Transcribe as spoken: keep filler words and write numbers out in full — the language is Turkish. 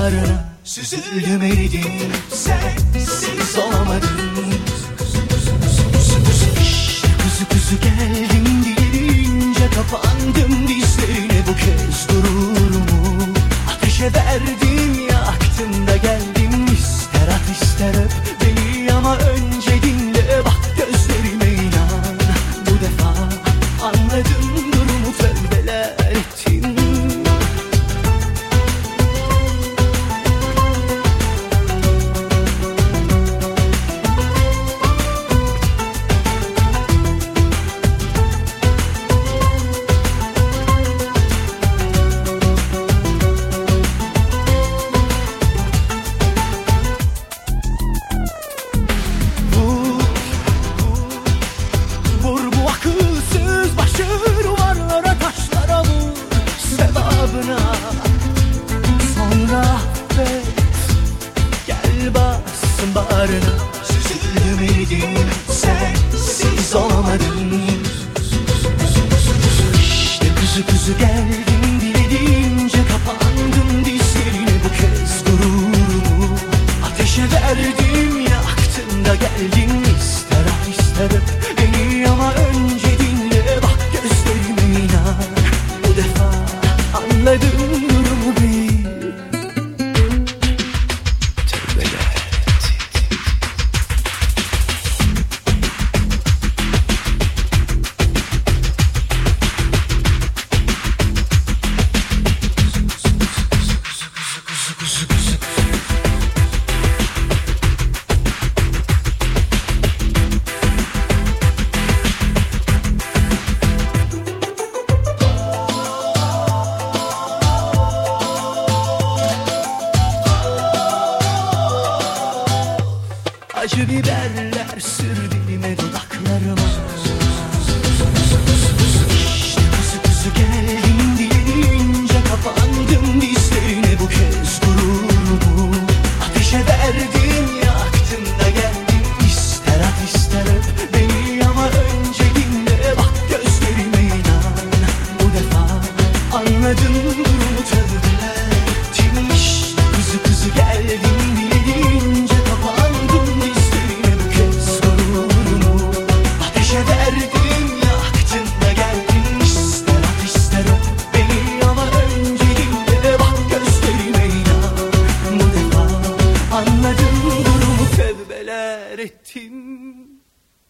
bağrına süzüldüm eridim, sensiz olamadım. İşte kuzu kuzu geldim deyince kapandım dizlerine, bu kez gururumu ateşe verdim, yaktım da geldim. İster at ister öp beni ama önce dinle, bak gözlerime inan. Bu defa anladım durumu, tövbeler ettim. Sonra affet, gel bassın bağrına süzüldüm eridim, sensiz olamadım. İşte kuzu kuzu geldim dilediğince kapandım dizlerine, bu kez gururumu ateşe verdim, yaktım da geldim. İster at ister öp beni ama önce dinle, bak gözlerime inan. Bu defa anladım durumu bir. Tövbeler. Acı biberler sür dilime dudaklarıma. İşte kuzu kuzu geldim dileyince kapandım diz